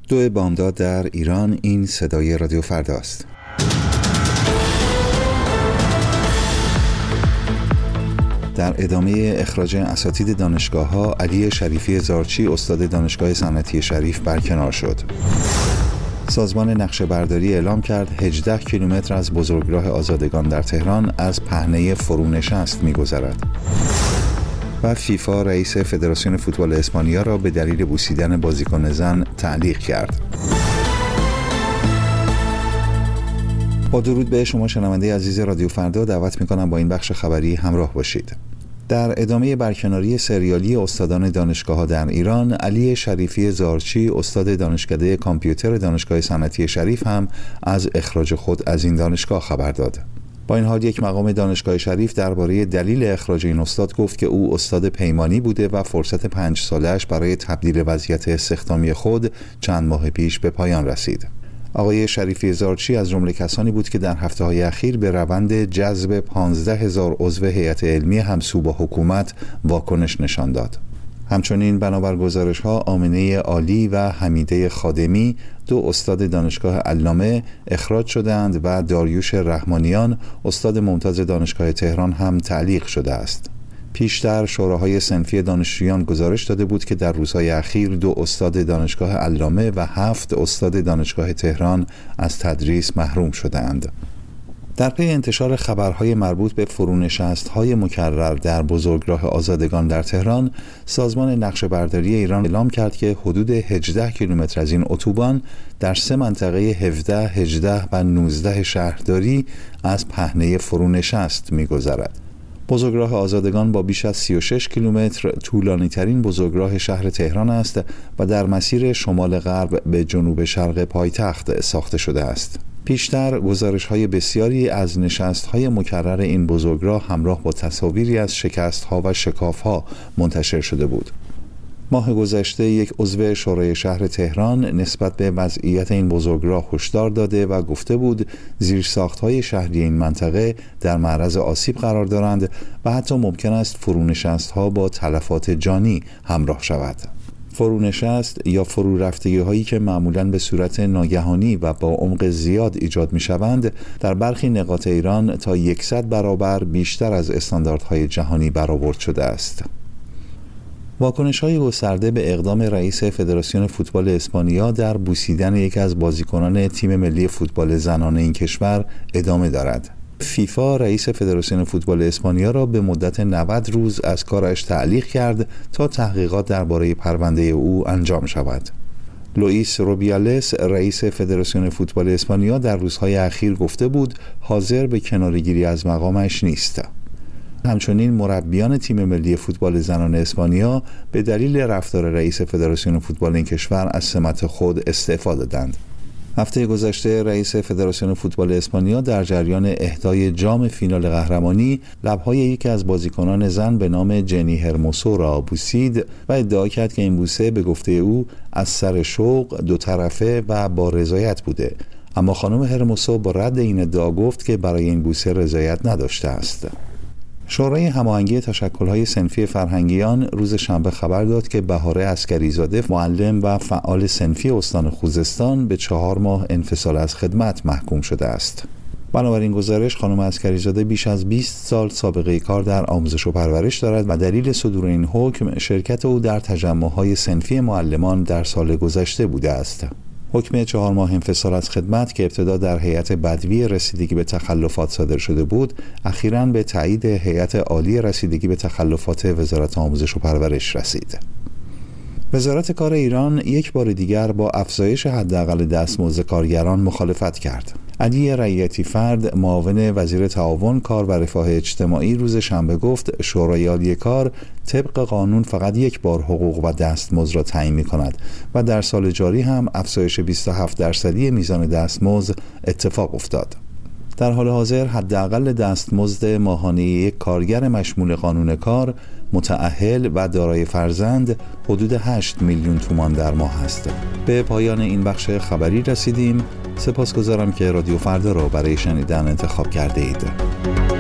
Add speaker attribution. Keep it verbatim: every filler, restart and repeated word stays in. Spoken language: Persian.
Speaker 1: دو بامداد در ایران. این صدای رادیو فردا است. در ادامه اخراج اساتید دانشگاه‌ها، علی شریفی زارچی استاد دانشگاه صنعتی شریف برکنار شد. سازمان نقشه‌برداری اعلام کرد هجده کیلومتر از بزرگراه آزادگان در تهران از پهنه فرونشست می‌گذرد. و فیفا رئیس فدراسیون فوتبال اسپانیا را به دلیل بوسیدن بازیکن زن تعلیق کرد. با درود به شما شنونده عزیز رادیو فردا، دعوت می‌کنم با این بخش خبری همراه باشید. در ادامه برکناری سریالی استادان دانشگاه‌ها در ایران، علی شریفی زارچی استاد دانشکده کامپیوتر دانشگاه صنعتی شریف هم از اخراج خود از این دانشگاه خبر داد. با این حال یک مقام دانشگاه شریف درباره دلیل اخراج این استاد گفت که او استاد پیمانی بوده و فرصت پنج ساله‌اش برای تبدیل وضعیت استخدامی خود چند ماه پیش به پایان رسید. آقای شریفی زارچی از جمله کسانی بود که در هفته‌های اخیر به روند جذب پانزده هزار عضو هیئت علمی همسو با حکومت واکنش نشان داد. همچنین بنابر گزارش‌ها آمنه عالی و حمیده خادمی، دو استاد دانشگاه علامه، اخراج شدند و داریوش رحمانیان استاد ممتاز دانشگاه تهران هم تعلیق شده است. پیشتر شوراهای صنفی دانشجویان گزارش داده بود که در روزهای اخیر دو استاد دانشگاه علامه و هفت استاد دانشگاه تهران از تدریس محروم شدند. در پی انتشار خبرهای مربوط به فرونشست‌های مکرر در بزرگراه آزادگان در تهران، سازمان نقشه‌برداری ایران اعلام کرد که حدود هجده کیلومتر از این اتوبان در سه منطقه هفده، هجده و نوزده شهرداری از پهنه فرونشست می‌گذرد. بزرگراه آزادگان با بیش از سی و شش کیلومتر طولانی ترین بزرگراه شهر تهران است و در مسیر شمال غرب به جنوب شرق پایتخت ساخته شده است. پیشتر گزارش‌های بسیاری از نشست‌های مکرر این بزرگراه همراه با تصاویری از شکست‌ها و شکاف‌ها منتشر شده بود. ماه گذشته یک عضو شورای شهر تهران نسبت به وضعیت این بزرگراه هشدار داده و گفته بود زیرساخت‌های شهری این منطقه در معرض آسیب قرار دارند و حتی ممکن است فرونشست‌ها با تلفات جانی همراه شود. فرونشست یا فرو رفتگی هایی که معمولاً به صورت ناگهانی و با عمق زیاد ایجاد می شوند، در برخی نقاط ایران تا صد برابر بیشتر از استانداردهای جهانی برآورد شده است. واکنش های گسترده به اقدام رئیس فدراسیون فوتبال اسپانیا در بوسیدن یکی از بازیکنان تیم ملی فوتبال زنان این کشور ادامه دارد. فیفا رئیس فدراسیون فوتبال اسپانیا را به مدت نود روز از کارش تعلیق کرد تا تحقیقات درباره پرونده او انجام شود. لوئیس روبیالس رئیس فدراسیون فوتبال اسپانیا در روزهای اخیر گفته بود حاضر به کناره‌گیری از مقامش نیست. همچنین مربیان تیم ملی فوتبال زنان اسپانیا به دلیل رفتار رئیس فدراسیون فوتبال این کشور از سمت خود استعفا دادند. هفته گذشته رئیس فدراسیون فوتبال اسپانیا در جریان اهدای جام فینال قهرمانی لب‌های یکی از بازیکنان زن به نام جنی هرموسو را بوسید و ادعا کرد که این بوسه به گفته او از سر شوق، دو طرفه و با رضایت بوده، اما خانم هرموسو با رد این ادعا گفت که برای این بوسه رضایت نداشته است. شورای هماهنگی تشکل‌های صنفی فرهنگیان روز شنبه خبر داد که بهاره عسکریزاده، معلم و فعال صنفی استان خوزستان، به چهار ماه انفصال از خدمت محکوم شده است. بنابراین گزارش خانم عسکریزاده بیش از بیست سال سابقه کار در آموزش و پرورش دارد و دلیل صدور این حکم شرکت او در تجمع‌های صنفی معلمان در سال گذشته بوده است. حکم چهار ماه انفصال از خدمت که ابتدا در هیئت بدوی رسیدگی به تخلفات صادر شده بود، اخیراً به تایید هیئت عالی رسیدگی به تخلفات وزارت آموزش و پرورش رسید. وزارت کار ایران یک بار دیگر با افزایش حداقل دستمزد کارگران مخالفت کرد. علی رعیتی فرد، معاون وزیر تعاون، کار و رفاه اجتماعی، روز شنبه گفت شورای عالی کار طبق قانون فقط یک بار حقوق و دستمزد را تعیین می‌کند و در سال جاری هم افزایش بیست و هفت درصدی میزان دستمزد اتفاق افتاد. در حال حاضر حداقل دستمزد ماهانه یک کارگر مشمول قانون کار، متأهل و دارای فرزند حدود هشت میلیون تومان در ماه است. به پایان این بخش خبری رسیدیم. سپاسگزارم که رادیو فردا را برای شنیدن انتخاب کرده اید.